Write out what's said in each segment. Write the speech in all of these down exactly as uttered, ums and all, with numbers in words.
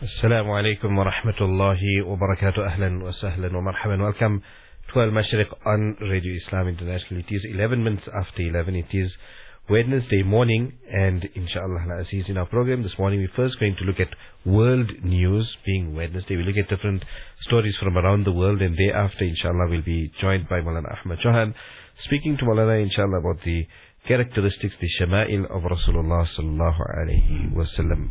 Assalamu alaikum wa rahmatullahi wa barakatuh. Ahlan wa sahlan wa marhaban. Welcome to Al Mashriq on Radio Islam International. It is eleven minutes after eleven. It is Wednesday morning, and inshallah al-aziz, in our program this morning we're first going to look at world news. Being Wednesday, we look at different stories from around the world, and thereafter inshallah we'll be joined by Maulana Ahmad Chauhan, speaking to Maulana inshallah about the characteristics, the shama'il of Rasulullah sallallahu alayhi wa sallam.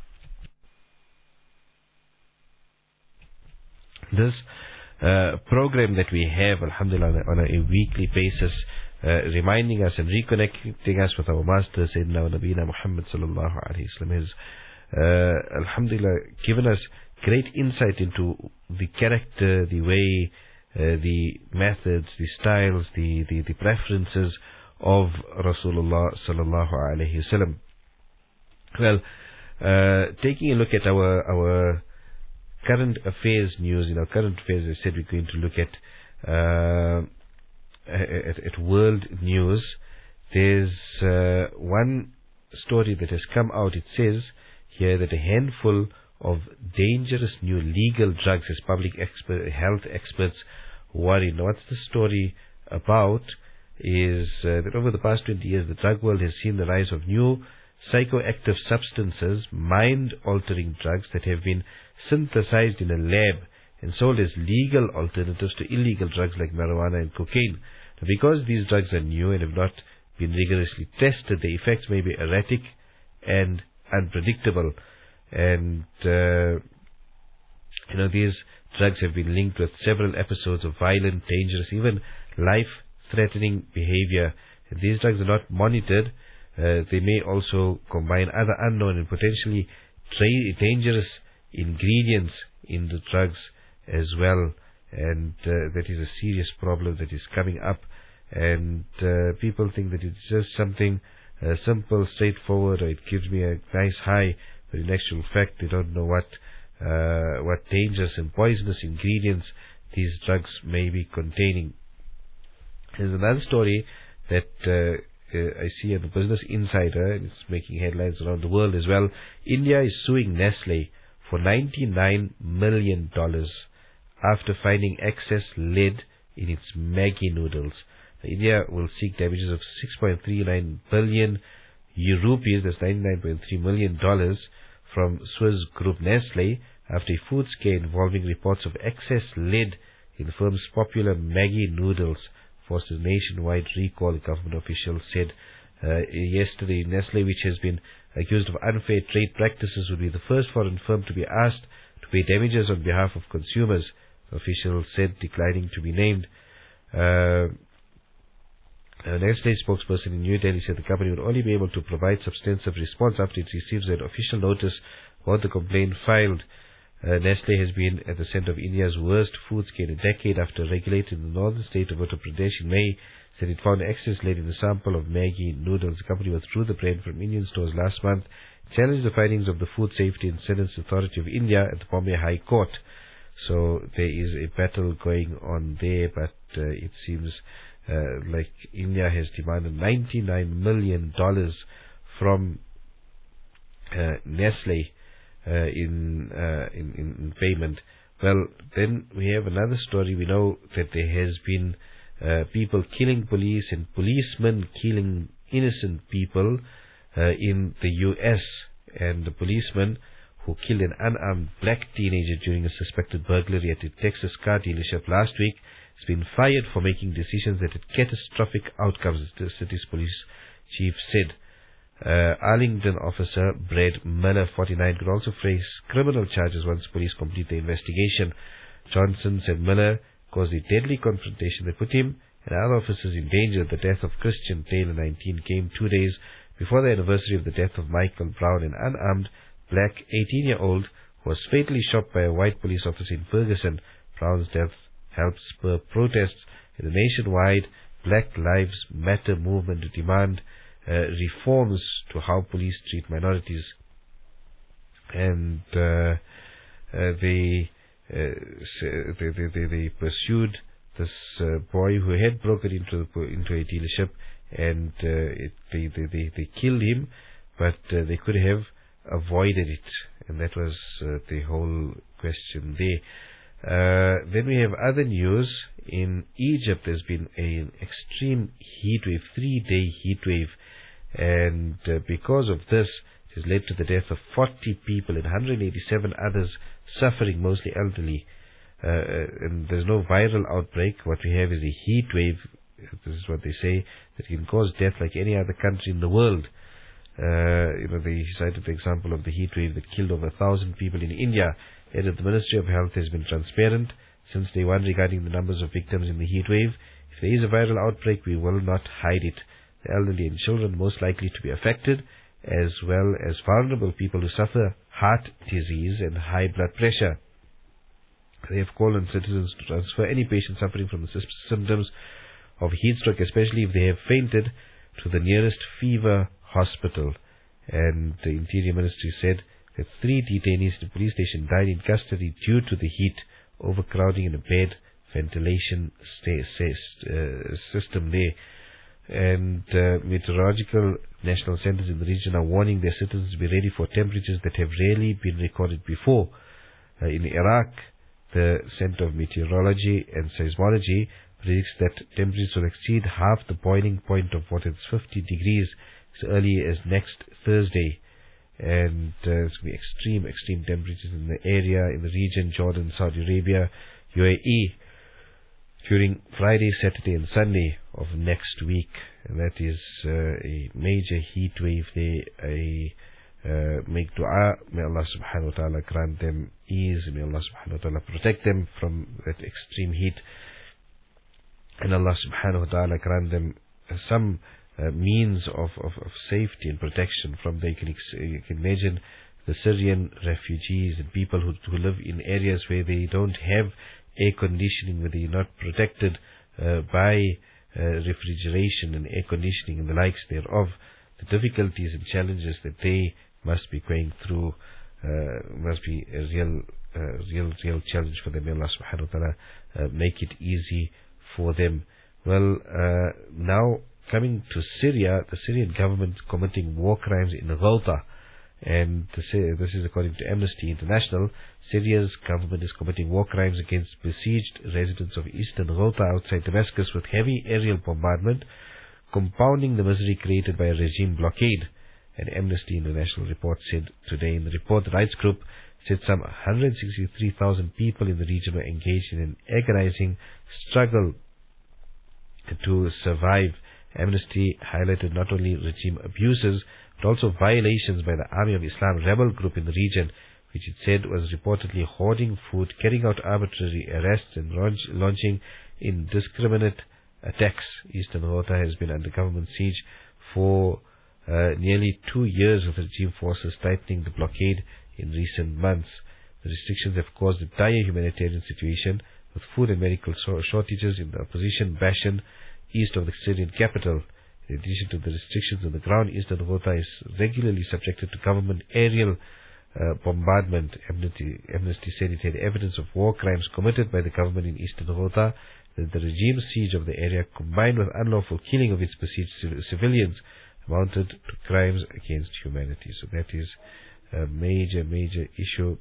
This uh, program that we have, alhamdulillah, on a, a weekly basis, uh, reminding us and reconnecting us with our Master, Sayyidina wa Nabina Muhammad sallallahu alayhi wa sallam, has, uh, alhamdulillah, given us great insight into the character, the way, uh, the methods, the styles, the, the, the preferences of Rasulullah sallallahu alayhi wa sallam. Well, uh, taking a look at our, our current affairs news, you know, current affairs, as I said, we're going to look at, uh, at, at world news. There's uh, one story that has come out. It says here that a handful of dangerous new legal drugs, as public expert, health experts worry. Now, what's the story about is uh, that over the past twenty years, the drug world has seen the rise of new psychoactive substances, mind-altering drugs that have been synthesized in a lab and sold as legal alternatives to illegal drugs like marijuana and cocaine. Now, because these drugs are new and have not been rigorously tested, the effects may be erratic and unpredictable. And, uh, you know, these drugs have been linked with several episodes of violent, dangerous, even life-threatening behavior. And these drugs are not monitored. Uh, they may also combine other unknown and potentially tra- dangerous ingredients in the drugs as well, and uh, that is a serious problem that is coming up. And uh, people think that it's just something uh, simple, straightforward, or it gives me a nice high, but in actual fact they don't know what uh, what dangerous and poisonous ingredients these drugs may be containing. There's another story that uh, Uh, I see on the Business Insider, and it's making headlines around the world as well. India is suing Nestle for ninety-nine million dollars after finding excess lead in its Maggi noodles. India will seek damages of six point three nine billion rupees, that's ninety-nine point three million dollars, from Swiss group Nestle after a food scare involving reports of excess lead in the firm's popular Maggi noodles forced a nationwide recall, the government officials said uh, yesterday. Nestle, which has been accused of unfair trade practices, would be the first foreign firm to be asked to pay damages on behalf of consumers, officials said, declining to be named. Uh, a Nestle spokesperson in New Delhi said the company would only be able to provide substantive response after it receives an official notice about the complaint filed. Uh, Nestle has been at the center of India's worst food scare in a decade after a regulator in the northern state of Uttar Pradesh in May said it found excess lead in a sample of Maggi noodles. The company withdrew the brand from Indian stores last month, challenged the findings of the Food Safety and Standards Authority of India at the Bombay High Court. So there is a battle going on there, but uh, it seems uh, like India has demanded ninety-nine million dollars from uh, Nestle Uh, in, uh, in, in in payment. Well, then we have another story. We know that there has been uh, people killing police and policemen killing innocent people uh, in the U S, and the policeman who killed an unarmed black teenager during a suspected burglary at a Texas car dealership last week has been fired for making decisions that had catastrophic outcomes, the city's police chief said. Uh, Arlington officer Brad Miller, forty-nine, could also face criminal charges once police complete the investigation. Johnson said Miller caused a deadly confrontation that put him and other officers in danger. The death of Christian Taylor, nineteen, came two days before the anniversary of the death of Michael Brown, an unarmed black eighteen-year-old who was fatally shot by a white police officer in Ferguson. Brown's death helped spur protests in the nationwide Black Lives Matter movement to demand Uh, reforms to how police treat minorities. And uh, uh, they, uh, they, they, they they pursued this uh, boy who had broken into the, into a dealership, and uh, it, they, they they they killed him, but uh, they could have avoided it, and that was uh, the whole question there. Uh, then we have other news. In Egypt, there's been an extreme heat wave, three-day heat wave, and uh, because of this, it has led to the death of forty people and one hundred eighty-seven others suffering, mostly elderly. Uh, and there's no viral outbreak. What we have is a heat wave. This is what they say, that can cause death like any other country in the world. Uh, you know, they cited the example of the heat wave that killed over a thousand people in India. Added the Ministry of Health has been transparent since day one regarding the numbers of victims in the heat wave. If there is a viral outbreak, we will not hide it. The elderly and children most likely to be affected, as well as vulnerable people who suffer heart disease and high blood pressure. They have called on citizens to transfer any patient suffering from the symptoms of heat stroke, especially if they have fainted, to the nearest fever hospital. And the Interior Ministry said that three detainees in the police station died in custody due to the heat, overcrowding in a bad ventilation stay, stay, uh, system there. And uh, meteorological national centers in the region are warning their citizens to be ready for temperatures that have rarely been recorded before. Uh, in Iraq, the Center of Meteorology and Seismology predicts that temperatures will exceed half the boiling point of what is fifty degrees as early as next Thursday. And uh, it's going to be extreme, extreme temperatures in the area, in the region, Jordan, Saudi Arabia, U A E, during Friday, Saturday and Sunday of next week. And that is uh, a major heat wave there. A uh, make dua, may Allah subhanahu wa ta'ala grant them ease, may Allah subhanahu wa ta'ala protect them from that extreme heat, and Allah subhanahu wa ta'ala grant them uh, some uh, means of, of, of safety and protection from there. You can, you can imagine the Syrian refugees and people who, who live in areas where they don't have air conditioning, where they're not protected uh, by uh, refrigeration and air conditioning and the likes thereof. The difficulties and challenges that they must be going through uh, must be a real, uh, real, real challenge for them. May Allah subhanahu wa ta'ala uh, make it easy for them. Well, uh, now coming to Syria, the Syrian government is committing war crimes in Ghouta. And this is according to Amnesty International. Syria's government is committing war crimes against besieged residents of eastern Ghouta outside Damascus with heavy aerial bombardment, compounding the misery created by a regime blockade. An Amnesty International report said today. In the report, the rights group said some one hundred sixty-three thousand people in the region were engaged in an agonizing struggle to survive. Amnesty highlighted not only regime abuses, but also violations by the Army of Islam rebel group in the region, which it said was reportedly hoarding food, carrying out arbitrary arrests, and launch, launching indiscriminate attacks. Eastern Ghouta has been under government siege for uh, nearly two years, with regime forces tightening the blockade in recent months. The restrictions have caused a dire humanitarian situation, with food and medical shortages in the opposition Bashan, east of the Syrian capital. In addition to the restrictions on the ground, Eastern Ghouta is regularly subjected to government aerial uh, bombardment. Amnesty, Amnesty said it had evidence of war crimes committed by the government in Eastern Ghouta, that the regime siege of the area, combined with unlawful killing of its besieged civ- civilians, amounted to crimes against humanity. So that is a major, major issue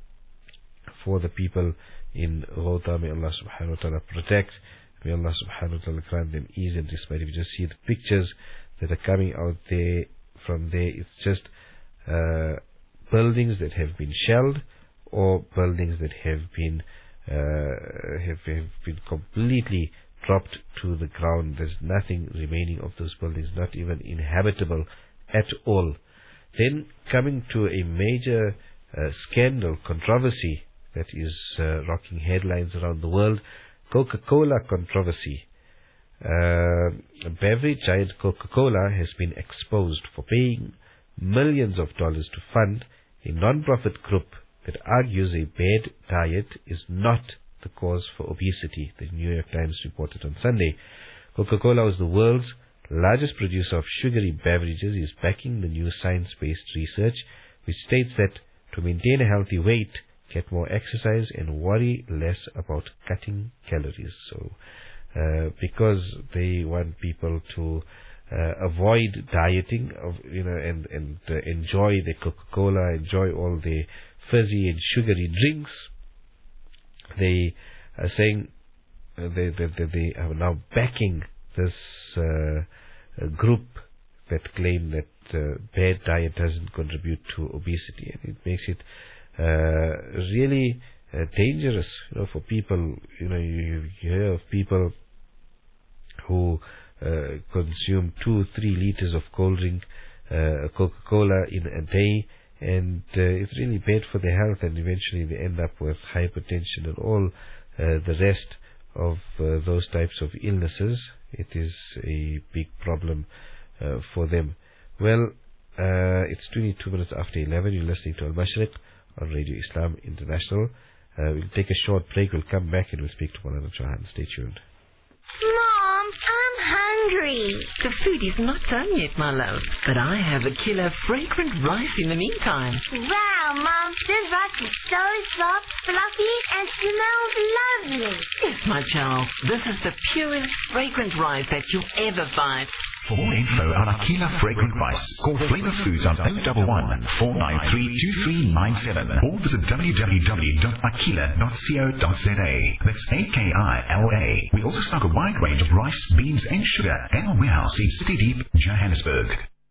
for the people in Ghouta. May Allah subhanahu wa ta'ala protect. May Allah subhanahu wa ta'ala grant them ease and respite. If you just see the pictures that are coming out there from there, it's just uh, buildings that have been shelled, or buildings that have been uh, have, have been completely dropped to the ground. There's nothing remaining of those buildings, not even inhabitable at all. Then coming to a major uh, scandal, controversy that is uh, rocking headlines around the world. Coca-Cola controversy. Uh, beverage giant Coca-Cola has been exposed for paying millions of dollars to fund a non-profit group that argues a bad diet is not the cause for obesity, the New York Times reported on Sunday. Coca-Cola, was the world's largest producer of sugary beverages, is backing the new science-based research, which states that to maintain a healthy weight, get more exercise and worry less about cutting calories. So, uh, because they want people to uh, avoid dieting, of, you know, and, and uh, enjoy the Coca-Cola, enjoy all the fizzy and sugary drinks. They are saying uh, they, they, they, they are now backing this uh, group that claim that uh, bad diet doesn't contribute to obesity, and it makes it uh, really uh, dangerous, you know, for people. You know, you, you hear of people who uh, consume two, three liters of cold drink, uh, Coca-Cola in a day, and uh, it's really bad for their health, and eventually they end up with hypertension and all uh, the rest of uh, those types of illnesses. It is a big problem uh, for them. Well, uh, it's twenty-two minutes after eleven. You're listening to Al-Mashriq on Radio Islam International. Uh, we'll take a short break. We'll come back and we'll speak to Maulana Chauhan. Stay tuned. Mom, I'm hungry. The food is not done yet, my love. But I have a killer fragrant rice in the meantime. Wow, Mom, this rice is so soft, fluffy, and smells lovely. Yes, my child. This is the purest fragrant rice that you'll ever find. For more info on Akila Fragrant Rice, call Flavor Foods on oh one one, four nine three, two three nine seven or visit w w w dot akila dot co dot z a. That's A K I L A. We also stock a wide range of rice, beans and sugar at our warehouse in City Deep, Johannesburg.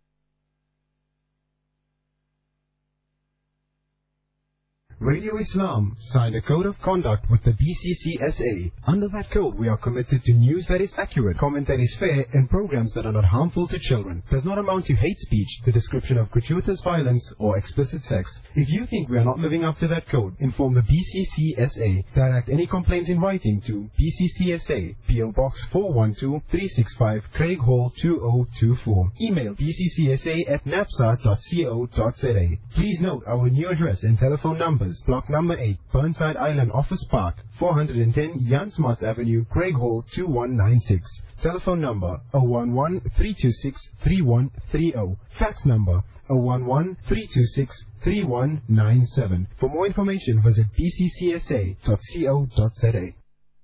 Radio Islam signed a code of conduct with the B C C S A. Under that code, we are committed to news that is accurate, comment that is fair, and programs that are not harmful to children. Does not amount to hate speech, the description of gratuitous violence, or explicit sex. If you think we are not living up to that code, inform the B C C S A. Direct any complaints in writing to B C C S A, P O Box four one two, three six five, Craig Hall two oh two four. Email b c c s a at napsa dot co dot z a. Please note our new address and telephone numbers. Block number eight, Burnside Island Office Park, four hundred ten Jan Smuts Avenue, Craig Hall two one nine six. Telephone number oh one one, three two six, three one three oh. Fax number oh one one, three two six, three one nine seven. For more information, visit b c c s a dot co dot z a.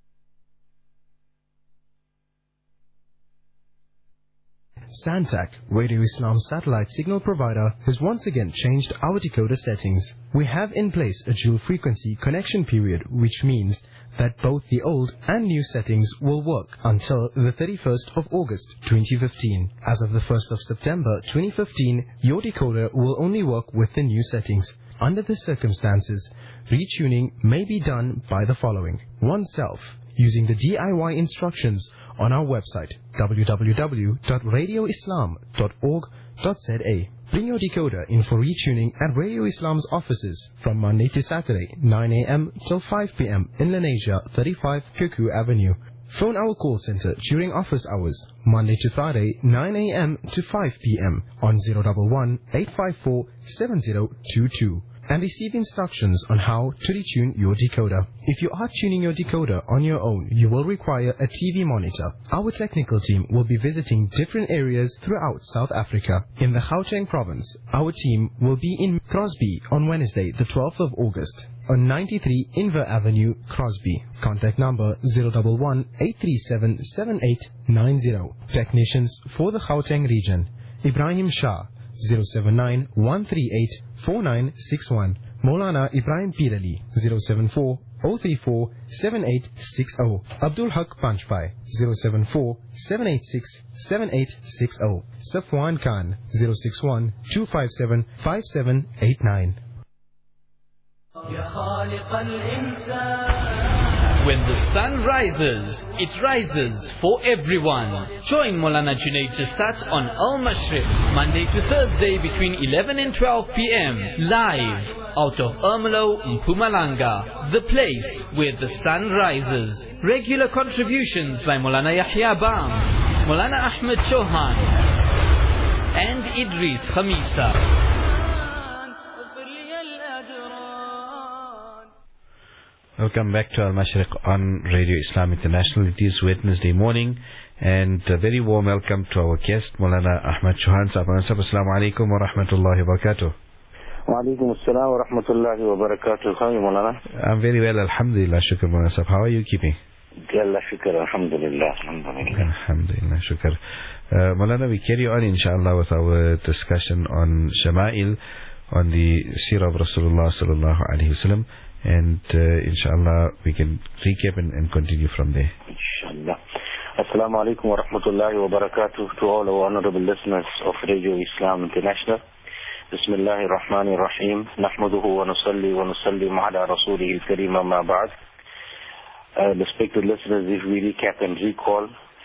Santac, Radio Islam satellite signal provider, has once again changed our decoder settings. We have in place a dual frequency connection period, which means that both the old and new settings will work until the thirty-first of August twenty fifteen. As of the first of September twenty fifteen, your decoder will only work with the new settings. Under the circumstances, retuning may be done by the following. Oneself, using the D I Y instructions on our website w w w dot radio islam dot org dot z a. Bring your decoder in for retuning at Radio Islam's offices from Monday to Saturday, nine a m till five p m in Lenasia, thirty-five Kuku Avenue. Phone our call center during office hours, Monday to Friday, nine a m to five p m on zero one one, eight five four, seven zero two two. And receive instructions on how to retune your decoder. If you are tuning your decoder on your own, you will require a T V monitor. Our technical team will be visiting different areas throughout South Africa. In the Gauteng province, our team will be in Crosby on Wednesday, the twelfth of August, on ninety-three Inver Avenue, Crosby. Contact number zero one one, eight three seven, seven eight nine zero. Technicians for the Gauteng region, Ibrahim Shah, zero seven nine, one three eight, four nine six one. Maulana Ibrahim Pirali, zero seven four, zero three four, seven eight six zero. Abdul Haq Panchpai, zero seven four, seven eight six, seven eight six zero. Safwan Khan, zero six one, two five seven, five seven eight nine. When the sun rises, it rises for everyone. Join Maulana Junaid Jasat on Al-Mashriq, Monday to Thursday between eleven and twelve p m live out of Ermelo, Mpumalanga, the place where the sun rises. Regular contributions by Maulana Yahya Bam, Maulana Ahmed Chauhan and Idris Khamisa. Welcome back to Al-Mashriq on Radio Islam International. It is Wednesday morning, and a very warm welcome to our guest, Maulana Ahmed Chauhan. Assalamu alaikum wa rahmatullahi wa barakatuh. Wa alaikum assalam wa rahmatullahi wa barakatuh. How are you, Maulana? I'm very well, alhamdulillah, shukr, Maulana. How are you keeping? Jalla shukr, alhamdulillah, alhamdulillah. Alhamdulillah, shukr. Uh, Maulana, we carry on inshallah with our discussion on Shama'il, on the Seerah of Rasulullah sallallahu alayhi wa sallam, and uh, inshallah we can recap and, and continue from there. Inshallah. Assalamu alaikum wa rahmatullahi wa barakatuh to all our honorable listeners of Radio Islam International. Bismillahir Rahmanir Rahim. Nahmaduhu wa nusalli wa nusallim ala rasulihil kareem amma ba'd. Uh, respected listeners, if we recap and recall,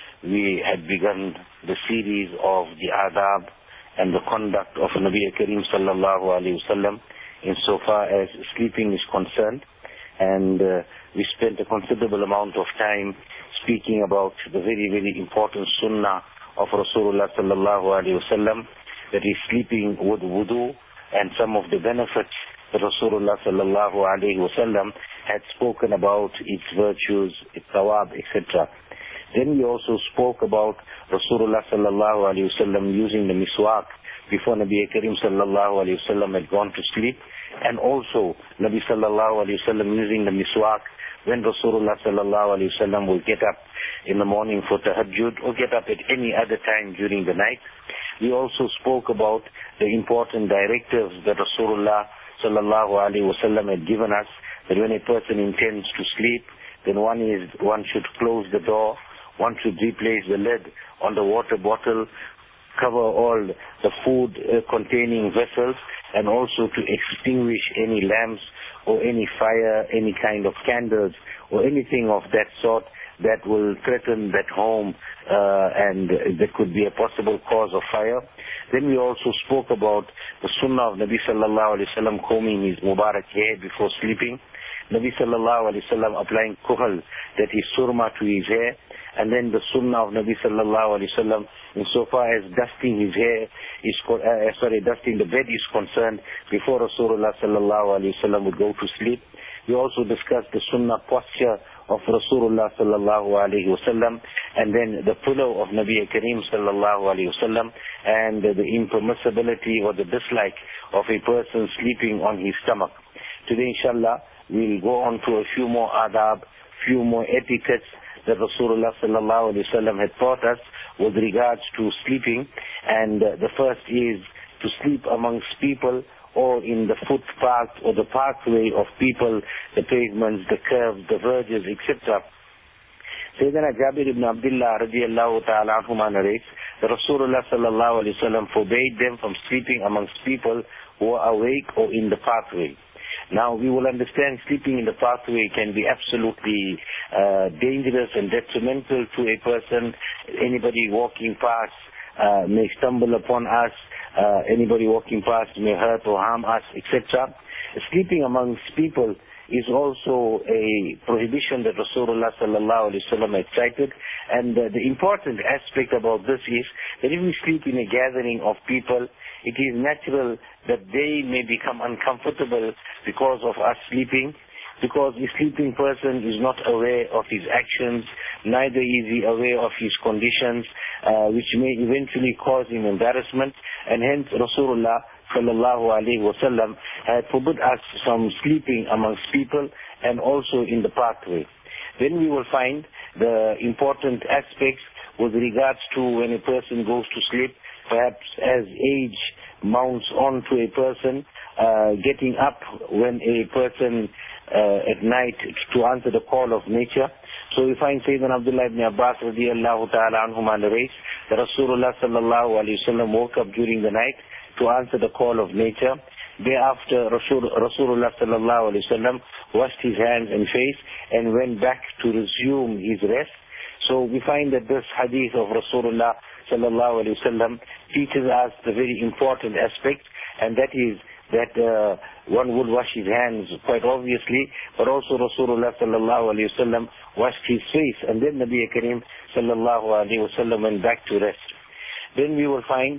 we had begun the series of the adab and the conduct of Nabi Kareem sallallahu alayhi wa sallam insofar as sleeping is concerned, and uh, we spent a considerable amount of time speaking about the very, very important sunnah of Rasulullah sallallahu alayhi wa sallam, that is sleeping with wudu, and some of the benefits that Rasulullah sallallahu alayhi wa sallam had spoken about, its virtues, its thawab, et cetera. Then we also spoke about Rasulullah sallallahu alayhi wa sallam using the miswak before Nabi Kareem sallallahu alayhi wa sallam had gone to sleep, and also Nabi sallallahu alayhi wa sallam using the miswak when Rasulullah sallallahu alayhi wa sallam will get up in the morning for tahajjud or get up at any other time during the night. We also spoke about the important directives that Rasulullah sallallahu alayhi wa sallam had given us, that when a person intends to sleep, then one is one should close the door, one should replace the lid on the water bottle, cover all the food uh, containing vessels, and also to extinguish any lamps or any fire, any kind of candles or anything of that sort that will threaten that home uh, and that could be a possible cause of fire. Then we also spoke about the sunnah of Nabi sallallahu alayhi wa sallam combing his Mubarak hair before sleeping, Nabi sallallahu alayhi wa sallam applying kuhal, that is surma, to his hair, and then the sunnah of Nabi sallallahu alayhi wa sallam insofar as dusting his hair is, uh, sorry, dusting the bed is concerned before Rasulullah sallallahu alayhi wa sallam would go to sleep. We also discussed the sunnah posture of Rasulullah sallallahu alayhi wa sallam, and then the pillow of Nabi Kareem sallallahu alayhi wa sallam, and the impermissibility or the dislike of a person sleeping on his stomach. Today, inshallah, we'll go on to a few more adab, few more etiquettes that Rasulullah sallallahu alayhi wa sallam had taught us with regards to sleeping. And uh, the first is to sleep amongst people, or in the footpath or the pathway of people, the pavements, the curves, the verges, et cetera. Sayyidina Jabir ibn Abdullah radiallahu ta'ala anhuma narrates that Rasulullah sallallahu alayhi wa sallam forbade them from sleeping amongst people who are awake or in the pathway. Now, we will understand sleeping in the pathway can be absolutely uh, dangerous and detrimental to a person. Anybody walking past uh, may stumble upon us. Uh, anybody walking past may hurt or harm us, et cetera. Sleeping amongst people is also a prohibition that Rasulullah sallallahu alaihi wasallam had cited. And uh, the important aspect about this is that if we sleep in a gathering of people, it is natural that they may become uncomfortable because of us sleeping, because the sleeping person is not aware of his actions, neither is he aware of his conditions, uh, which may eventually cause him embarrassment. And hence Rasulullah sallallahu alayhi wa sallam had forbid us from sleeping amongst people and also in the pathway. Then we will find the important aspects with regards to when a person goes to sleep, perhaps as age mounts on to a person, uh, getting up when a person uh, at night to answer the call of nature. So we find Sayyidina Abdullah ibn Abbas radiallahu ta'ala anhuma narrates that Rasulullah sallallahu alayhi wa sallam woke up during the night to answer the call of nature. Thereafter, Rasul, Rasulullah sallallahu alayhi wa sallam washed his hands and face and went back to resume his rest. So we find that this hadith of Rasulullah sallallahu alayhi wa sallam teaches us the very important aspect, and that is that uh, one would wash his hands quite obviously, but also Rasulullah sallallahu alayhi wa sallam washed his face, and then Nabi Kareem sallallahu alayhi wa sallam went back to rest. Then we will find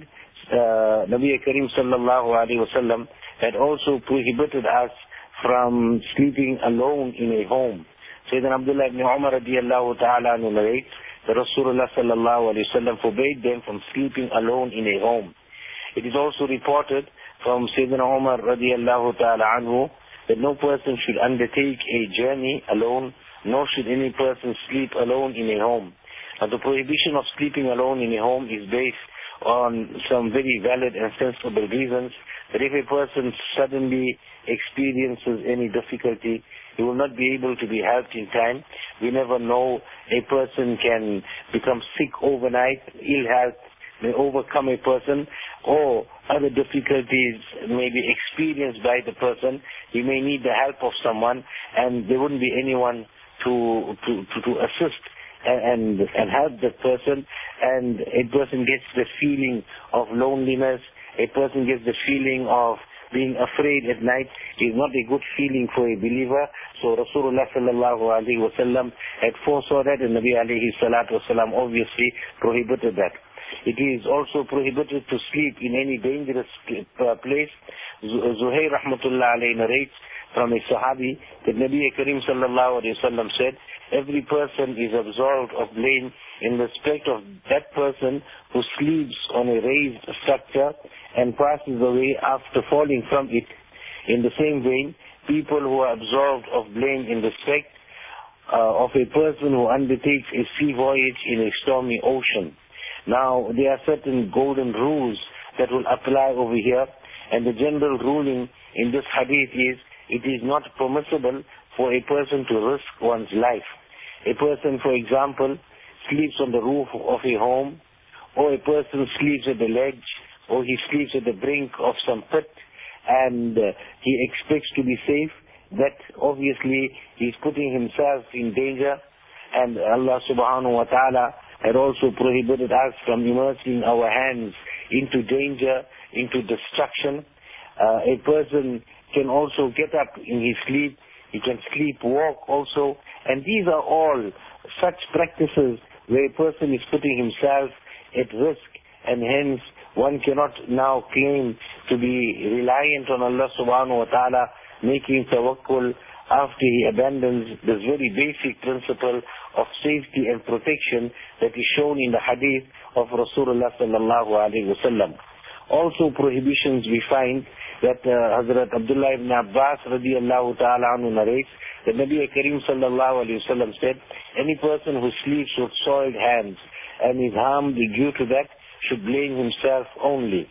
uh, Nabi Kareem sallallahu alayhi wa sallam had also prohibited us from sleeping alone in a home. Sayyidina Abdullah ibn Umar radiallahu ta'ala anhu narrates that Rasulullah sallallahu alayhi wa sallam forbade them from sleeping alone in a home. It is also reported from Sayyidina Umar radiallahu ta'ala anhu that no person should undertake a journey alone, nor should any person sleep alone in a home. Now, the prohibition of sleeping alone in a home is based on some very valid and sensible reasons, that if a person suddenly experiences any difficulty, he will not be able to be helped in time. We never know, a person can become sick overnight, ill health may overcome a person, or other difficulties may be experienced by the person. He may need the help of someone, and there wouldn't be anyone to to, to, to assist and and help that person, and a person gets the feeling of loneliness, a person gets the feeling of being afraid at night. Is not a good feeling for a believer. So Rasulullah sallallahu alaihi wasallam had foresaw that, and Nabi alayhi salatu wasallam obviously prohibited that. It is also prohibited to sleep in any dangerous place. Zuhair rahmatullah alayhi narrates from a Sahabi that Nabi Karim sallallahu alayhi wasallam said, every person is absolved of blame in respect of that person who sleeps on a raised structure and passes away after falling from it. In the same vein, people who are absolved of blame in respect uh, of a person who undertakes a sea voyage in a stormy ocean. Now, there are certain golden rules that will apply over here, and the general ruling in this hadith is, it is not permissible for a person to risk one's life. A person, for example, sleeps on the roof of a home, or a person sleeps at the ledge, or he sleeps at the brink of some pit, and uh, he expects to be safe. That obviously he's putting himself in danger, and Allah subhanahu wa ta'ala had also prohibited us from immersing our hands into danger, into destruction. Uh, a person can also get up in his sleep, he can sleepwalk also, and these are all such practices where a person is putting himself at risk, and hence one cannot now claim to be reliant on Allah subhanahu wa ta'ala, making tawakkul after he abandons this very basic principle of safety and protection that is shown in the hadith of Rasulullah sallallahu alaihi wasallam. Also prohibitions we find that uh, Hazrat Abdullah ibn Abbas radiyallahu ta'ala anhu narrates that Nabi Karim sallallahu alaihi wasallam said, any person who sleeps with soiled hands and is harmed due to that should blame himself only.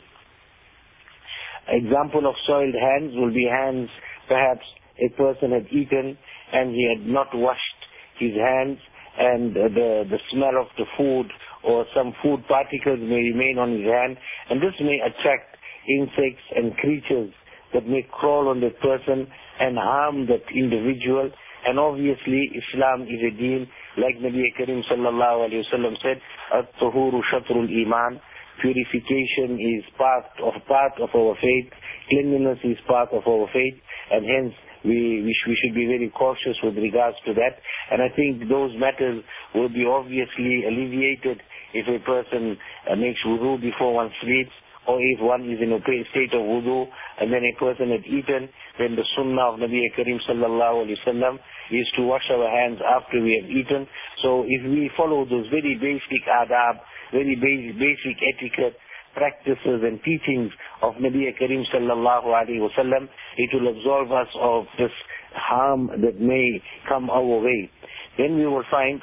Example of soiled hands will be hands, perhaps a person had eaten and he had not washed his hands, and the the smell of the food or some food particles may remain on his hand, and this may attract insects and creatures that may crawl on that person and harm that individual. And obviously Islam is a deen, like Nabi Karim sallallahu alayhi wa sallam said, at-tuhuru shatrul iman, purification is part of part of our faith, cleanliness is part of our faith, and hence we, we, sh- we should be very cautious with regards to that. And I think those matters will be obviously alleviated if a person uh, makes wudu before one sleeps, or if one is in a state of wudu and then a person had eaten, then the sunnah of Nabi Karim sallallahu alayhi wa sallam is to wash our hands after we have eaten. So if we follow those very basic adab, very basic, basic etiquette, practices and teachings of Nabi Karim sallallahu alayhi wa sallam, it will absolve us of this harm that may come our way. Then we will find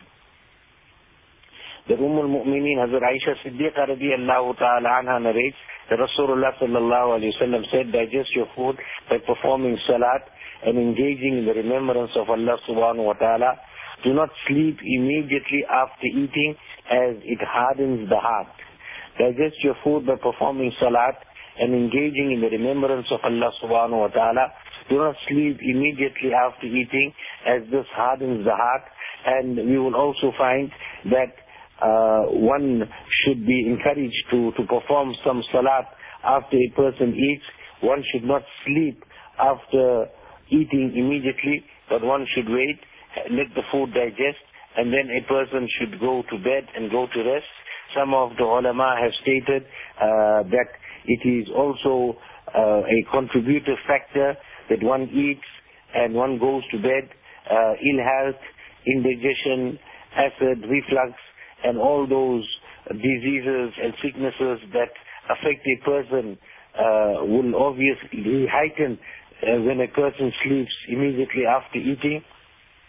that Umm al-Mu'mineen Hazrat Aisha Siddiqa radiyallahu ta'ala anha narrates that Rasulullah sallallahu alayhi wa sallam said, digest your food by performing salat and engaging in the remembrance of Allah subhanahu wa ta'ala. Do not sleep immediately after eating, as it hardens the heart. Digest your food by performing salat and engaging in the remembrance of Allah subhanahu wa ta'ala. Do not sleep immediately after eating, as this hardens the heart. And we will also find that uh, one should be encouraged to, to perform some salat after a person eats. One should not sleep after eating immediately, but one should wait, let the food digest, and then a person should go to bed and go to rest. Some of the ulama have stated uh, that it is also uh, a contributive factor that one eats and one goes to bed. Uh, ill health, indigestion, acid, reflux, and all those diseases and sicknesses that affect a person uh, will obviously heighten uh, when a person sleeps immediately after eating.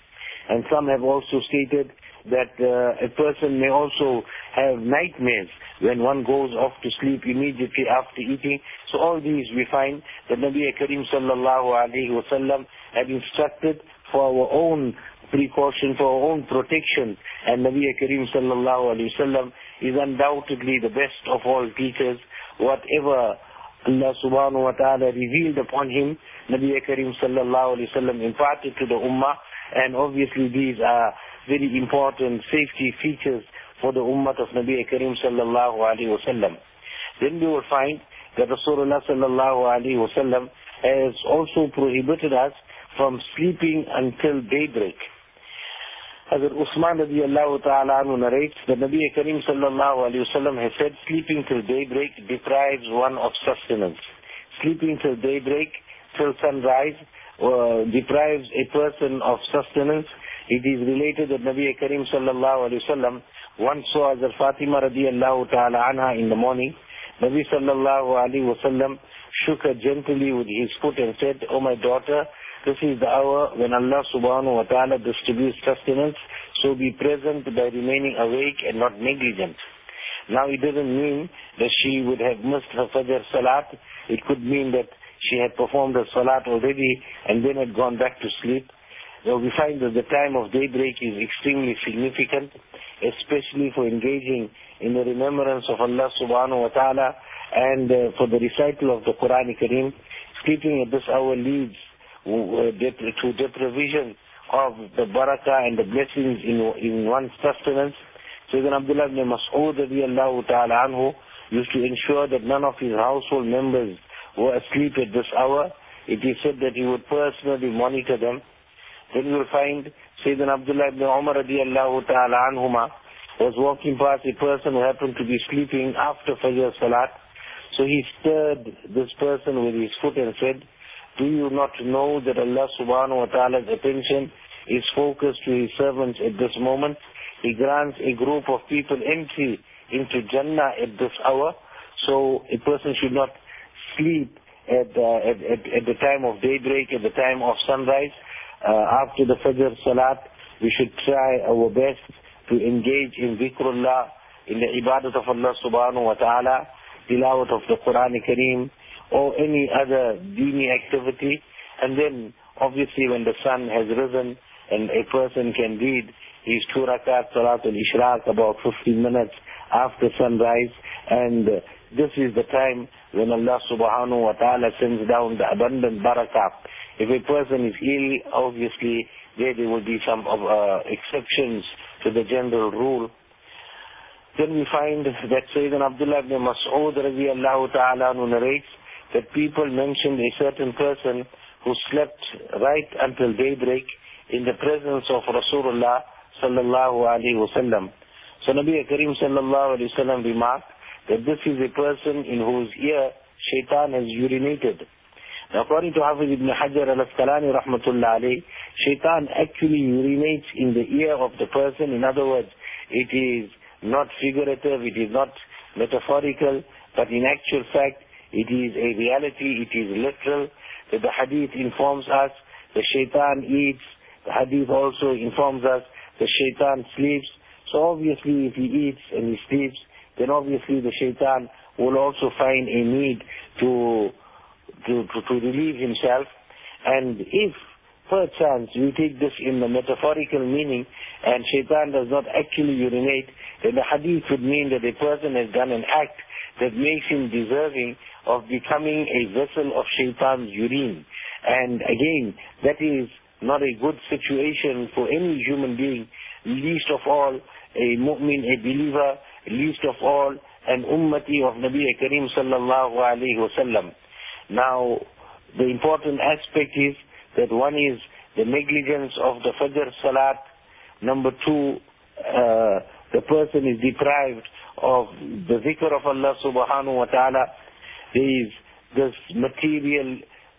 And some have also stated that uh, a person may also have nightmares when one goes off to sleep immediately after eating. So all these we find that Nabi Karim sallallahu alayhi wa sallam had instructed for our own precaution, for our own protection. And Nabi Karim sallallahu alayhi wa sallam is undoubtedly the best of all teachers. Whatever Allah subhanahu wa ta'ala revealed upon him, Nabi Karim sallallahu alayhi wa sallam imparted to the ummah. And obviously these are very important safety features for the ummah of Nabi Karim sallallahu alayhi wa sallam. Then we will find that Rasulullah sallallahu alayhi wa sallam has also prohibited us from sleeping until daybreak. Hazrat Usman radiallahu ta'ala anhu narrates that Nabi Karim sallallahu alayhi wa sallam has said, sleeping till daybreak deprives one of sustenance. Sleeping till daybreak, till sunrise, uh, deprives a person of sustenance. It is related that Nabi Karim sallallahu alayhi wa sallam once saw Hazrat Fatima radiallahu ta'ala anha in the morning. Nabi sallallahu alayhi wa sallam shook her gently with his foot and said, "O my daughter, this is the hour when Allah subhanahu wa ta'ala distributes sustenance, so be present by remaining awake and not negligent." Now it doesn't mean that she would have missed her Fajr Salat. It could mean that she had performed her Salat already and then had gone back to sleep. Now we find that the time of daybreak is extremely significant, especially for engaging in the remembrance of Allah subhanahu wa ta'ala and uh, for the recital of the Quran Kareem. Sleeping at this hour leads to deprivation of the barakah and the blessings in in one's sustenance. Sayyidina Abdullah ibn Mas'ud radiyallahu ta'ala anhu used to ensure that none of his household members were asleep at this hour. It is said that he would personally monitor them. Then you will find Sayyidina Abdullah ibn Umar radiyallahu ta'ala anhuma was walking past a person who happened to be sleeping after Fajr Salat. So he stirred this person with his foot and said, "Do you not know that Allah subhanahu wa ta'ala's attention is focused to his servants at this moment? He grants a group of people entry into Jannah at this hour." So a person should not sleep at, uh, at, at, at the time of daybreak, at the time of sunrise. Uh, after the Fajr Salat, we should try our best to engage in dhikrullah, in the ibadat of Allah subhanahu wa ta'ala, tilawat of the Quran Kareem, or any other dini activity. And then obviously when the sun has risen and a person can read his two rakat Salatul Ishraq about fifteen minutes after sunrise, and uh, this is the time when Allah subhanahu wa ta'ala sends down the abundant barakah. If a person is ill, obviously there, there will be some uh, exceptions to the general rule. Then we find that Sayyidina Abdullah ibn Mas'ud radiyallahu ta'ala anhu narrates that people mentioned a certain person who slept right until daybreak in the presence of Rasulullah sallallahu alayhi wa sallam. So Nabi Karim sallallahu alayhi wa sallam remarked that this is a person in whose ear shaitan has urinated. Now, according to Hafiz ibn Hajar al-Asqalani rahmatullah alayhi, shaitan actually urinates in the ear of the person. In other words, it is not figurative, it is not metaphorical, but in actual fact, it is a reality, it is literal. That the hadith informs us the shaitan eats, the hadith also informs us the shaitan sleeps. So obviously if he eats and he sleeps, then obviously the shaitan will also find a need to to, to, to relieve himself. And if perchance we take this in the metaphorical meaning and shaitan does not actually urinate, then the hadith would mean that a person has done an act that makes him deserving of becoming a vessel of shaitan's urine. And again, that is not a good situation for any human being, least of all a mu'min, a believer, least of all an ummati of Nabi Karim sallallahu alayhi wa sallam. Now, the important aspect is that one is the negligence of the Fajr Salat. Number two, uh, the person is deprived of the zikr of Allah subhanahu wa ta'ala. There is this material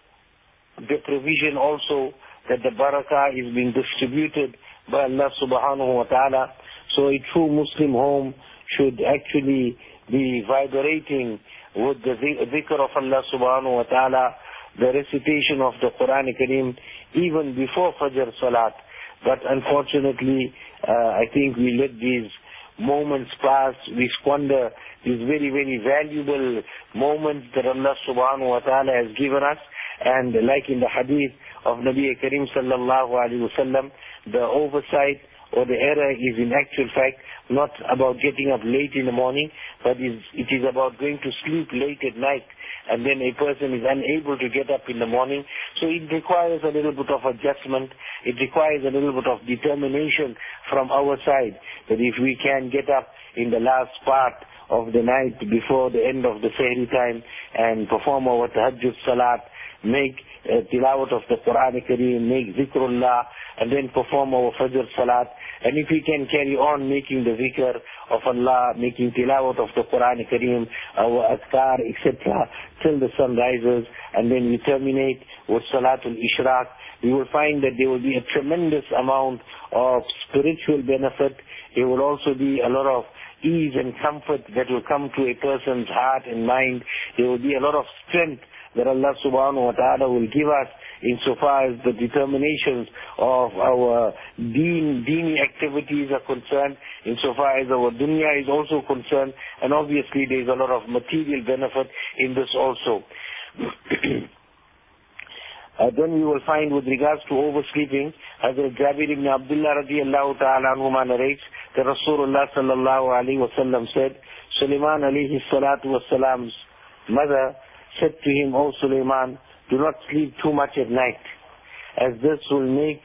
deprivation also, that the barakah is being distributed by Allah subhanahu wa ta'ala. So a true Muslim home should actually be vibrating with the zikr of Allah subhanahu wa ta'ala, the recitation of the Quran Kareem, even before Fajr Salat. But unfortunately, uh, I think we let these moments pass, we squander these very, very valuable moments that Allah subhanahu wa ta'ala has given us. And like in the hadith of Nabi Karim sallallahu alayhi wa sallam, the oversight or the error is in actual fact not about getting up late in the morning, but is, it is about going to sleep late at night, and then a person is unable to get up in the morning. So it requires a little bit of adjustment. It requires a little bit of determination from our side, that if we can get up in the last part of the night before the end of the Sahri time and perform our tahajjud salat, make uh, tilawat of the Quran Kareem, make zikrullah, and then perform our Fajr Salat. And if we can carry on making the zikr of Allah, making tilawat of the Quran Kareem, our azkar, et cetera, till the sun rises, and then we terminate with Salatul Ishraq, we will find that there will be a tremendous amount of spiritual benefit. There will also be a lot of ease and comfort that will come to a person's heart and mind. There will be a lot of strength that Allah subhanahu wa ta'ala will give us insofar as the determinations of our deen, deeni activities are concerned, insofar as our dunya is also concerned, and obviously there is a lot of material benefit in this also. Uh, then we will find with regards to oversleeping, Hazrat Jabir ibn Abdullah radiallahu ta'ala anhuma narrates that Rasulullah sallallahu alayhi wa sallam said, Sulaiman alayhi salatu wa salam's mother said to him, O Sulaiman, do not sleep too much at night, as this will make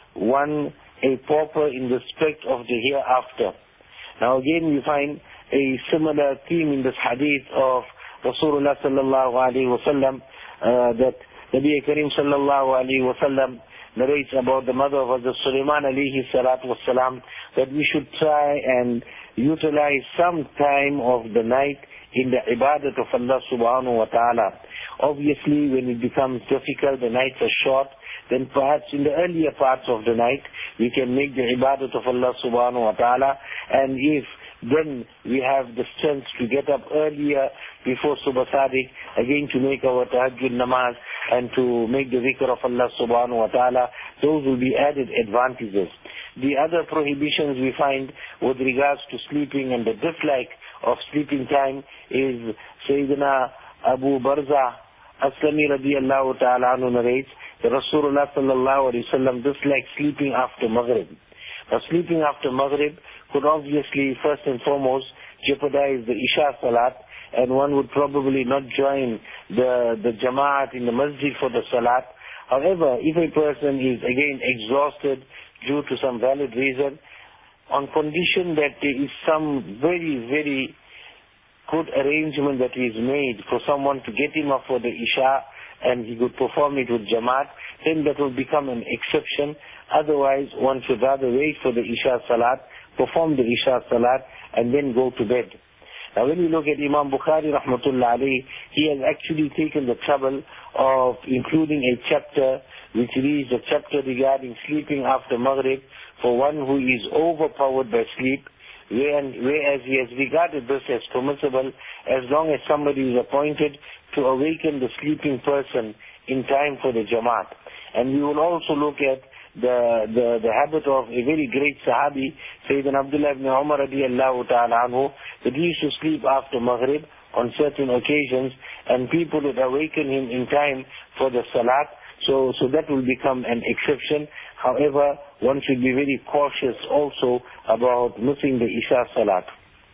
one a pauper in respect of the hereafter. Now again we find a similar theme in this hadith of Rasulullah sallallahu alayhi wa sallam, uh, that Nabi Karim sallallahu alayhi wa sallam narrates about the mother of Hazrat Sulaiman alayhi salatu wa salam, that we should try and utilize some time of the night in the ibadat of Allah subhanahu wa ta'ala. Obviously, when it becomes difficult, the nights are short, then perhaps in the earlier parts of the night, we can make the ibadat of Allah subhanahu wa ta'ala. And if then we have the strength to get up earlier before Subh Sadiq, again to make our tahajjud namaz and to make the zikr of Allah subhanahu wa ta'ala, those will be added advantages. The other prohibitions we find with regards to sleeping and the dislike of sleeping time is Sayyidina Abu Barza Aslami radiyallahu ta'ala anhu narrates that Rasulullah sallallahu alayhi wa sallam disliked sleeping after Maghrib. Now sleeping after Maghrib could obviously first and foremost jeopardize the Isha Salat, and one would probably not join the, the Jamaat in the Masjid for the Salat. However, if a person is again exhausted due to some valid reason, on condition that there is some very, very good arrangement that is made for someone to get him up for the Isha and he could perform it with Jamaat, then that will become an exception. Otherwise, one should rather wait for the Isha Salat, perform the Isha Salat, and then go to bed. Now when we look at Imam Bukhari rahmatullah alayhi, he has actually taken the trouble of including a chapter which reads a chapter regarding sleeping after Maghrib for one who is overpowered by sleep, whereas he has regarded this as permissible as long as somebody is appointed to awaken the sleeping person in time for the Jamaat. And we will also look at the, the, the habit of a very great Sahabi, Sayyidina Abdullah ibn Umar radiyallahu ta'ala anhu, that he used to sleep after Maghrib on certain occasions, and people would awaken him in time for the Salat. So, so that will become an exception. However, one should be very cautious also about missing the Isha Salat.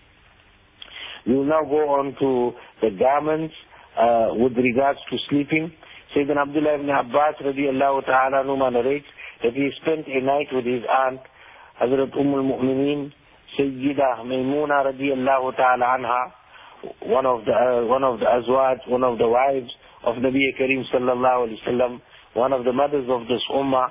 We will now go on to the garments uh, with regards to sleeping. Sayyidina Abdullah ibn Abbas radiyallahu ta'ala anhuma narrates that he spent a night with his aunt, Hazrat Umm al-Mu'mineen, Sayyida Maymuna radiyallahu ta'ala anha, one of the uh, one of the azwaj, one of the wives of Nabi Karim sallallahu alayhi wa sallam, one of the mothers of this ummah.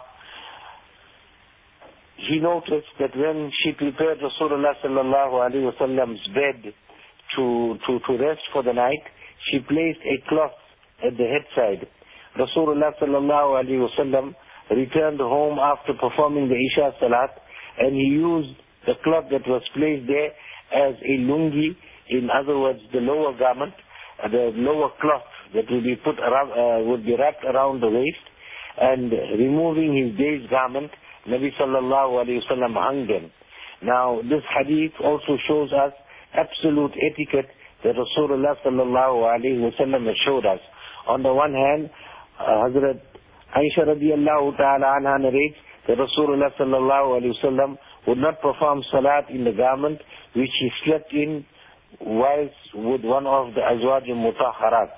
He noticed that when she prepared Rasulullah sallallahu alayhi wa sallam's bed to, to, to rest for the night, she placed a cloth at the headside. Rasulullah sallallahu alayhi wa sallam returned home after performing the Isha Salat, and he used the cloth that was placed there as a lungi, in other words, the lower garment, uh, the lower cloth that would be put around, uh, would be wrapped around the waist. and removing his day's garment, Nabi sallallahu alayhi wa sallam hung them. Now, this hadith also shows us absolute etiquette that Rasulullah sallallahu alayhi wa sallam has showed us. On the one hand, uh, Hazrat Aisha radiallahu ta'ala anha narrates that Rasulullah sallallahu alayhi wa sallam would not perform salat in the garment which he slept in whilst with one of the azwaj mutahharat.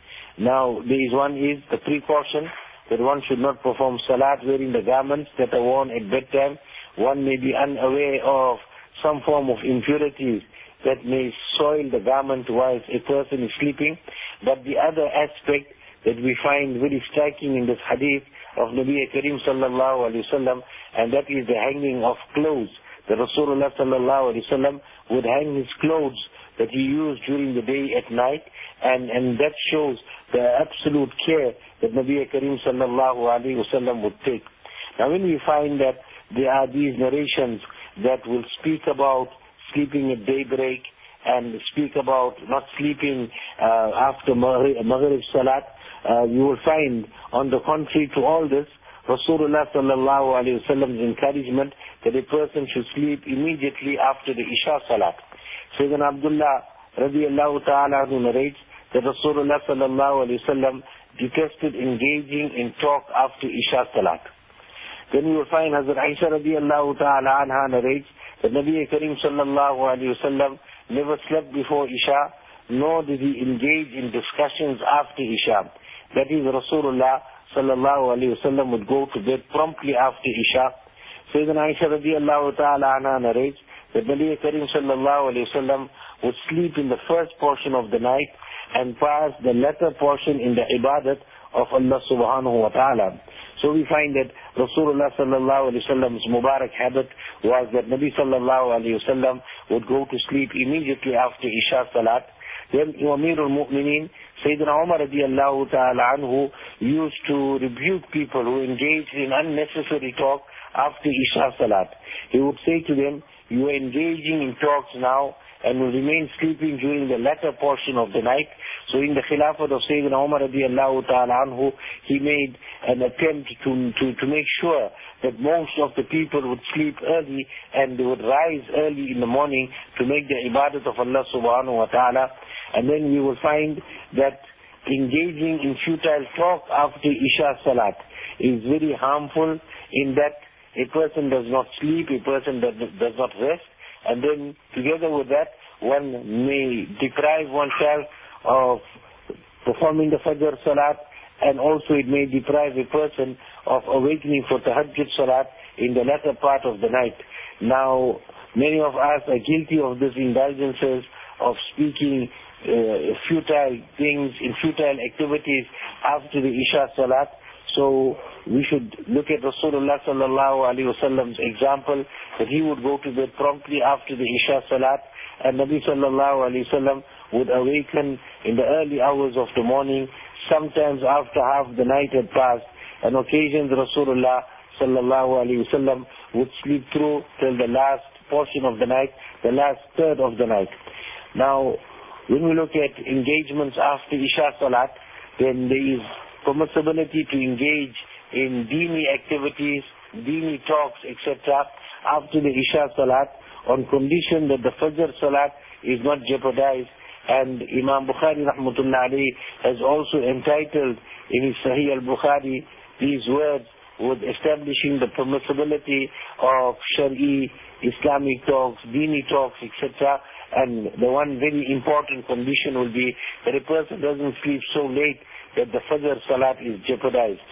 Now, there is one is the precaution that one should not perform salat wearing the garments that are worn at bedtime. One may be unaware of some form of impurities that may soil the garment whilst a person is sleeping. But the other aspect that we find very striking in this hadith of Nabi Kareem sallallahu alayhi wa sallam, and that is the hanging of clothes. The Rasulullah sallallahu alayhi wa sallam would hang his clothes that he used during the day at night, and, and that shows the absolute care that Nabi Kareem sallallahu alayhi wa sallam would take. Now when we find that there are these narrations that will speak about sleeping at daybreak and speak about not sleeping uh, after Maghrib, Maghrib Salat, uh, you will find on the contrary to all this, Rasulullah sallallahu alayhi wa sallam's encouragement that a person should sleep immediately after the Isha Salat. Sayyidina Abdullah radiallahu ta'ala who narrates that Rasulullah sallallahu alayhi wa sallam detested engaging in talk after Isha Salat. Then you will find Hazrat Aisha radiallahu ta'ala anha narrates that Nabi Kareem sallallahu alayhi wa sallam never slept before Isha, nor did he engage in discussions after Isha. That is, Rasulullah sallallahu alayhi wa sallam would go to bed promptly after Isha. Sayyidina Aisha radiallahu ta'ala anha narrates that Nabi Kareem sallallahu alayhi wa sallam would sleep in the first portion of the night and pass the latter portion in the ibadat of Allah subhanahu wa ta'ala. So we find that Rasulullah sallallahu alayhi wa sallam's Mubarak habit was that Nabi sallallahu alayhi wa sallam would go to sleep immediately after Isha Salat. Then Amirul Mu'mineen, Sayyidina Umar radiallahu ta'ala anhu, used to rebuke people who engaged in unnecessary talk after Isha Salat. He would say to them, you are engaging in talks now and will remain sleeping during the latter portion of the night. So in the Khilafat of Sayyidina Umar radiallahu ta'ala anhu, he made an attempt to, to, to make sure that most of the people would sleep early and they would rise early in the morning to make the ibadat of Allah subhanahu wa ta'ala. And then we will find that engaging in futile talk after Isha Salat is very harmful in that a person does not sleep, a person does, does not rest, and then together with that, one may deprive oneself of performing the Fajr Salat, and also it may deprive a person of awakening for Tahajjud Salat in the latter part of the night. Now, many of us are guilty of these indulgences of speaking uh, futile things, in futile activities after the Isha Salat. So we should look at Rasulullah sallallahu alayhi wa sallam's example that he would go to bed promptly after the Isha Salat, and Nabi sallallahu alayhi wa sallam would awaken in the early hours of the morning, sometimes after half the night had passed. On occasions Rasulullah sallallahu alayhi wa sallam would sleep through till the last portion of the night, the last third of the night. Now, when we look at engagements after Isha Salat, then there is permissibility to engage in dini activities, dini talks, et cetera after the Isha Salat on condition that the Fajr Salat is not jeopardized. And Imam Bukhari rahmatullah alayhi has also entitled in his Sahih al-Bukhari these words with establishing the permissibility of Shari'i, Islamic talks, dini talks, et cetera. And the one very important condition will be that a person doesn't sleep so late that the Fajr Salat is jeopardized.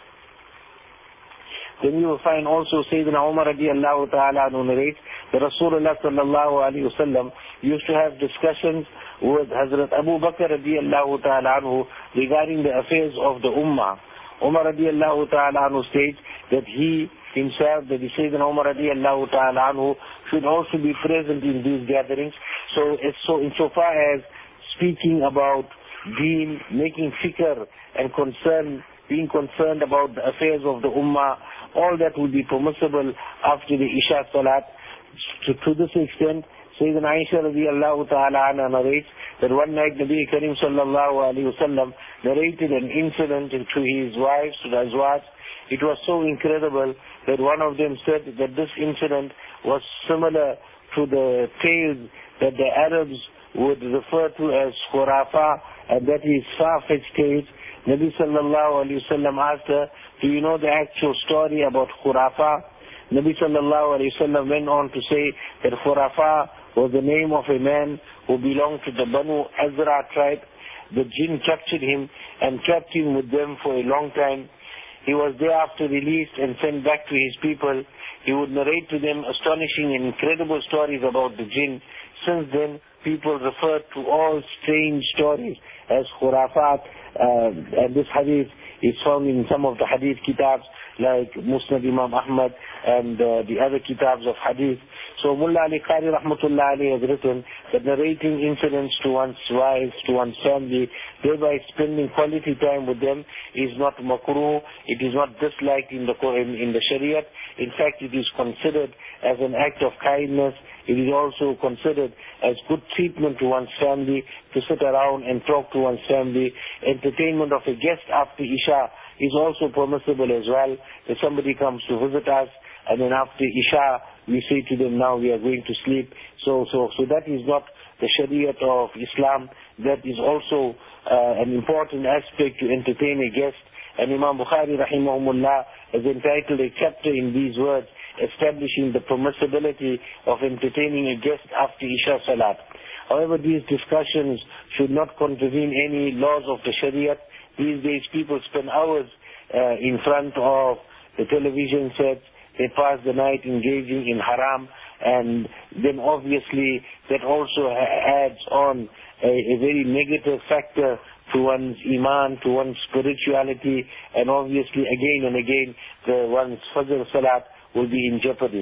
Then you will find also Sayyidina Umar radiallahu ta'ala anhu narrates that Rasulullah sallallahu alayhi wa sallam used to have discussions with Hazrat Abu Bakr radiallahu ta'ala anhu regarding the affairs of the Ummah. Umar radiallahu ta'ala anhu states that he himself, that the Sayyidina Umar radiallahu ta'ala anhu should also be present in these gatherings. So, so insofar as speaking about deen, making fikr and concern, being concerned about the affairs of the Ummah, all that will be permissible after the Isha Salat. To, to this extent, Sayyidina Aisha radiallahu ta'ala anha narrates that one night Nabi Kareem sallallahu alayhi wa sallam narrated an incident to his wives, to the Azwaj, it was so incredible that one of them said that this incident was similar to the tales that the Arabs would refer to as khurafa, and that is far-fetched tales. Nabi sallallahu alayhi wa sallam asked her, do you know the actual story about khurafa? Nabi sallallahu alayhi wa sallam went on to say that khurafa was the name of a man who belonged to the Banu Azra tribe. The jinn captured him and kept him with them for a long time. He was thereafter released and sent back to his people. He would narrate to them astonishing and incredible stories about the jinn. Since then, people refer to all strange stories as khurafat, uh, and this hadith is found in some of the hadith kitabs like Musnad Imam Ahmad and uh, the other kitabs of hadith. So Mullah Ali Qari Rahmatullah Ali has written that narrating incidents to one's wives, to one's family, thereby spending quality time with them is not makruh, it is not disliked in the in, in the Shariat. In fact, it is considered as an act of kindness. It is also considered as good treatment to one's family, to sit around and talk to one's family. Entertainment of a guest after Isha is also permissible as well. If somebody comes to visit us, and then after Isha, we say to them, now we are going to sleep. So so, so that is not the Shariat of Islam. That is also uh, an important aspect to entertain a guest. And Imam Bukhari rahimahumullah has entitled a chapter in these words, establishing the permissibility of entertaining a guest after Isha Salat. However, these discussions should not contravene any laws of the Shariat. These days people spend hours uh, in front of the television sets. They pass the night engaging in haram, and then obviously that also adds on a, a very negative factor to one's iman, to one's spirituality, and obviously again and again the one's Fajr Salat will be in jeopardy.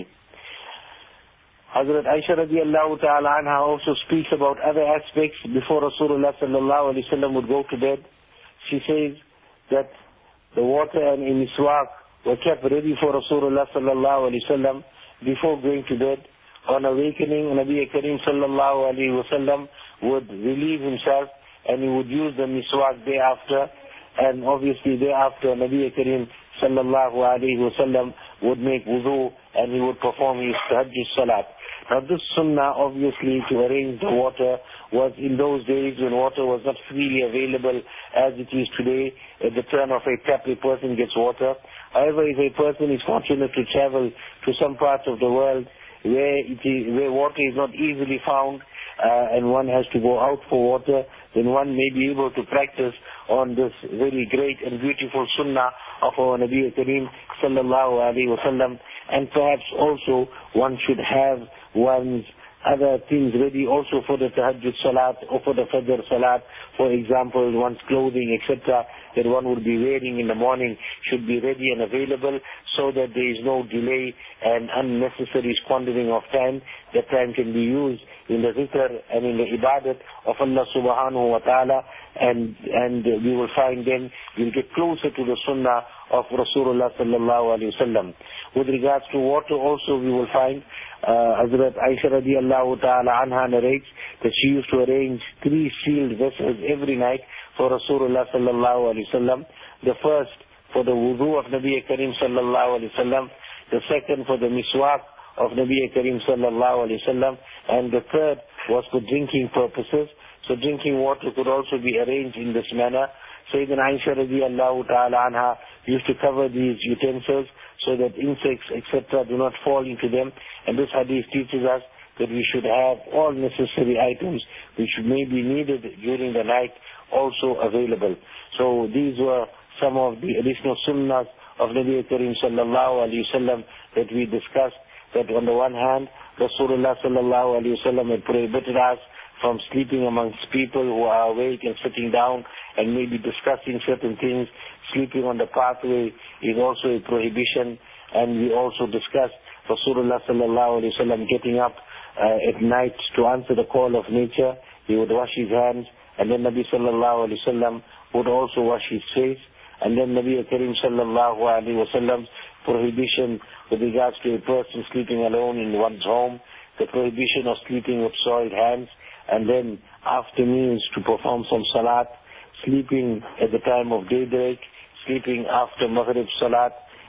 Hazrat Aisha radiallahu ta'ala anha also speaks about other aspects before Rasulullah sallallahu alayhi wa sallam would go to bed. She says that the water and a miswak were kept ready for Rasulullah sallallahu alayhi wa sallam before going to bed. On awakening, Nabi Kareem sallallahu alayhi wa sallam would relieve himself and he would use the miswak thereafter, and obviously thereafter Nabi Kareem sallallahu alayhi wa sallam would make wudu and he would perform his tahajjud salat. Now this sunnah obviously to arrange the water was in those days when water was not freely available as it is today. At the turn of a tap a person gets water. However, if a person is fortunate to travel to some parts of the world where it is, where water is not easily found uh, and one has to go out for water, then one may be able to practice on this very great and beautiful sunnah of our Nabi Kareem sallallahu alayhi wa sallam. And perhaps also one should have one's other things ready also for the tahajjud salat or for the fajr salat. For example, one's clothing, et cetera, that one would be wearing in the morning should be ready and available so that there is no delay and unnecessary squandering of time. That time can be used in the zikr and in the ibadat of Allah subhanahu wa ta'ala, and and we will find then we'll get closer to the sunnah of Rasulullah sallallahu alayhi wa sallam. With regards to water also we will find uh, Hazrat Aisha radiallahu ta'ala anha narrates that she used to arrange three sealed vessels every night for Rasulullah sallallahu alayhi wa sallam. The first for the wudu of Nabi Kareem sallallahu alayhi wa sallam, the second for the miswak of Nabi Kareem sallallahu alayhi wa sallam, and the third was for drinking purposes. So drinking water could also be arranged in this manner. Sayyidina Aisha radiallahu ta'ala anha used to cover these utensils so that insects, et cetera, do not fall into them. And this hadith teaches us that we should have all necessary items which may be needed during the night also available. So these were some of the additional sunnahs of Nabi Kareem sallallahu alayhi wa sallam that we discussed. That on the one hand, Rasulullah sallallahu alayhi wa sallam had prohibited us from sleeping amongst people who are awake and sitting down and maybe discussing certain things. Sleeping on the pathway is also a prohibition. And we also discussed Rasulullah sallallahu alayhi wa sallam getting up uh, at night to answer the call of nature. He would wash his hands, and then Nabi sallallahu alayhi wa sallam would also wash his face. And then Nabi Kareem sallallahu alayhi wa sallam's prohibition with regards to a person sleeping alone in one's home, the prohibition of sleeping with soiled hands, and then after meals to perform some salat, sleeping at the time of daybreak, sleeping after Maghrib salat,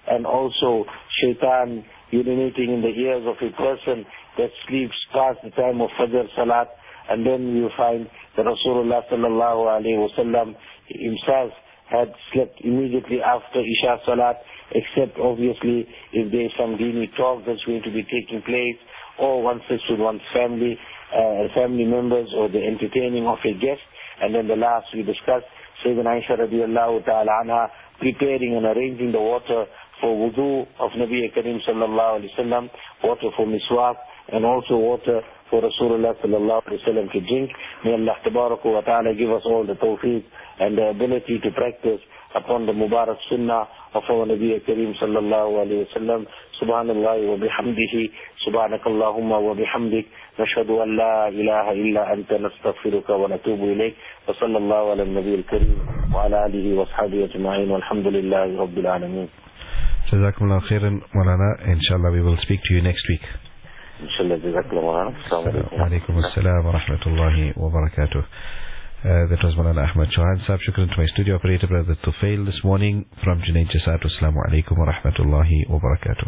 and also shaitan urinating in the ears of a person that sleeps past the time of Fajr Salat. And then you find that Rasulullah sallallahu alayhi wa sallam himself had slept immediately after Isha Salat, except obviously if there is some dini talk that's going to be taking place, or one sits with one's family, uh, family members, or the entertaining of a guest. And then the last we discussed, Sayyidina Aisha radiallahu ta'ala anha preparing and arranging the water for wudu of Nabi Kareem sallallahu alayhi wa sallam, water for miswak, and also water for Rasulullah sallallahu alayhi wa sallam to drink. May Allah tabarak wa ta'ala give us all the tawfiq and the ability to practice upon the Mubarak Sunnah of our Nabi Kareem sallallahu alayhi wa sallam. Subhanallah wa bihamdihi, subhanakallahumma wa bihamdik, nashhadu an la ilaha illa anta nastaghfiruka wa natubu ilayk, wa sallallahu ala nabi al-kareem wa ala alihi wa ashabihi ajma'in, walhamdulillahi rabbil alameen. Jazakumullah khairan, Maulana. Inshallah we will speak to you next week. Inshallah, jazakallah. Assalamu alaikum assalam wa rahmatullahi wa barakatuh. Uh, that was Maulana Ahmad Chauhan Sahib. Shukran to my studio operator, Brother Tufail, this morning from Junaid Jasat. Assalamu alaikum wa rahmatullahi wa barakatuh.